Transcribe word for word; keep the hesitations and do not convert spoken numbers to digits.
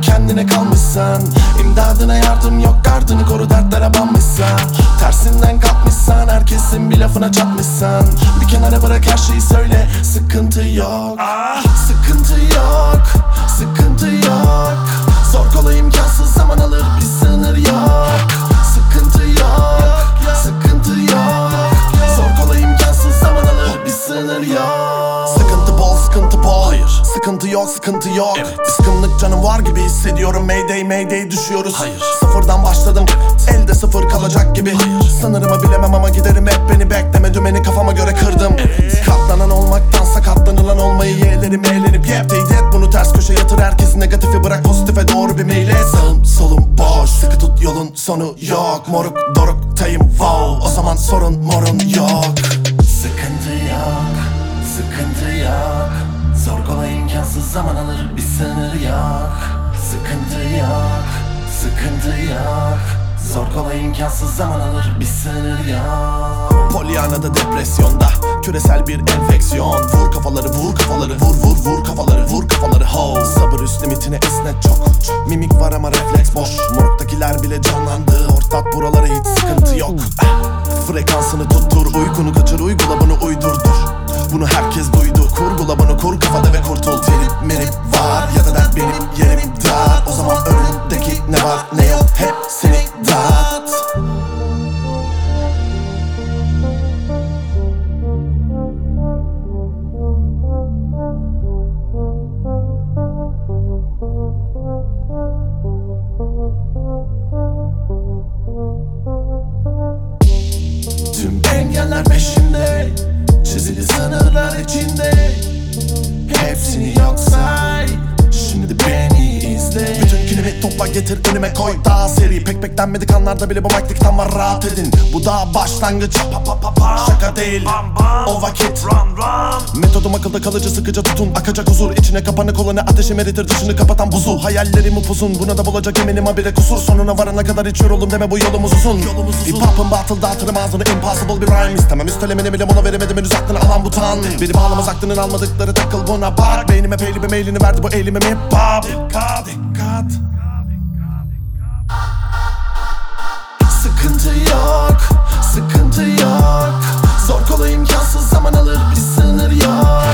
kendine kalmışsan, imdadına yardım yok, gardını koru, dertlere banmışsan, tersinden kalkmışsan, herkesin bir lafına çatmışsan, bir kenara bırak her şeyi söyle, sıkıntı yok. Sıkıntı yok, sıkıntı yok. Zor kolay imkansız zaman alır, bir sınır yok. Sıkıntı yok, sıkıntı yok. Zor kolay imkansız zaman alır, bir sınır yok. Sıkıntı bol, sıkıntı bol. Hayır. Sıkıntı yok, sıkıntı yok. Evet. Kıskınlık canım var gibi hissediyorum. Mayday mayday düşüyoruz. Hayır. Sıfırdan başladım, elde sıfır kalacak gibi. Hayır. Sınırımı bilemem ama giderim, hep beni bekleme, dümeni kafama göre kırdım. Evet. Katlanan olmaktansa katlanılan olmayı yeğlerim, eğlenip yep teyit et. Bunu ters köşe yatır, herkesi negatifi bırak, pozitife doğru bir meyil et. Sağım solum boş, sıkı tut, yolun sonu yok. Moruk doruktayım wow, o zaman sorun morun yok. Sıkıntı yok, sıkıntı yok. Zor kolay imkansız zaman alır, bir sınır yok. Sıkıntı yok, sıkıntı yok. Zor kolay imkansız zaman alır, bir sınır yok. Polyana'da depresyonda küresel bir enfeksiyon. Vur kafaları, vur kafaları, vur vur vur kafaları, vur kafaları ho. Sabır üst limitine esnet çok. Mimik var ama refleks boş. Moruktakiler bile canlandı, ortak buralara hiç sıkıntı yok. Frekansını tuttur, uykunu kaçır, uygula bunu uydurdur. Bunu herkes duydu, kurgula bunu, kur kafada ve kurtul. Telip merip var ya da dert benim yerim dar. O zaman önündeki ne var ne yok, hep seni dağıt. Tüm engeller peşimde, çizili sınırlar içinde. Hepsini yok say, şimdi beni izle. Bütün kilimi topla getir önüme koy, daha seri. Pek beklenmedik anlarda bile bu vaktikten var, rahat edin. Bu daha başlangıç, pa, pa, pa, pa. Şaka değil bam, bam. O vakit run, run. Metodum akılda kalıcı, sıkıca tutun. Akacak huzur, içine kapanık olanı ateşim eritir, dışını kapatan buzu. Hayallerim upuzun, buna da bulacak eminim habire kusur. Sonuna varana kadar hiç yoruldum deme, bu yolumuz uzun. Hip hop'ın batıl dağıtırım ağzını, impossible bir rhyme. İstemem üstelemeni bile, mola veremedim henüz, aklını alan butan. Biri bağlamaz, aklının almadıkları, takıl buna bak. Beynime peyli bir mailini verdi bu eğilimim, hip hop. Dikkat, dikkat. Sıkıntı yok, sıkıntı yok. Zor kolay imkansız zaman alır, bir sınır yok.